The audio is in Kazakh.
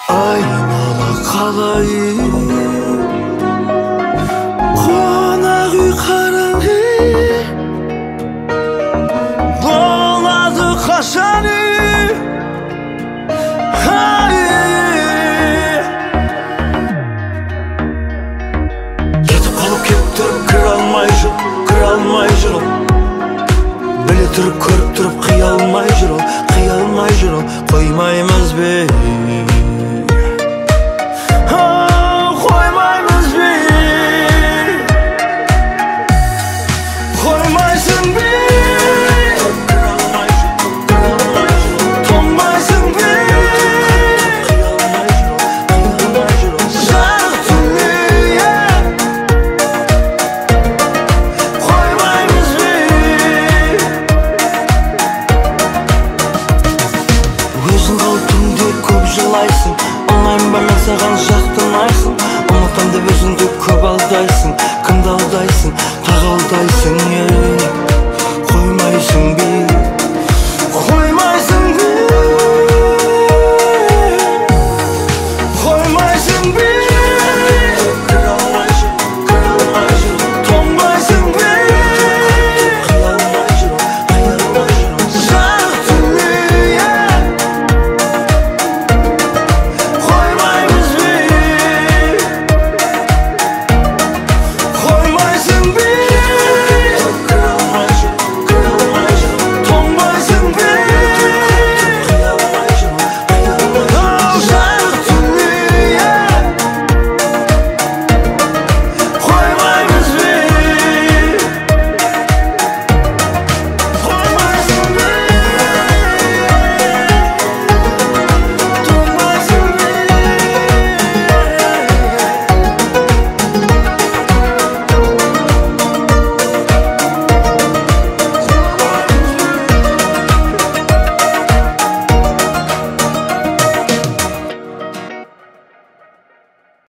айнала қалайын, қонақ үй қараңғы, болады қашан үй. Кетіп қалып кеп тұрып кіре алмай жүр ол, біле тұрып көріп тұрып қия алмай жүр ол, қоймаймыз бе, қоймаймыз бе, қоймайсың бе, тонбайсың бе, жарық дүние, қоймаймыз бе. Өзің қалып түнде көп жылайсың, оңайын бана саған жақтырмайсың, ұмытам деп өзіңді көп алдайсың.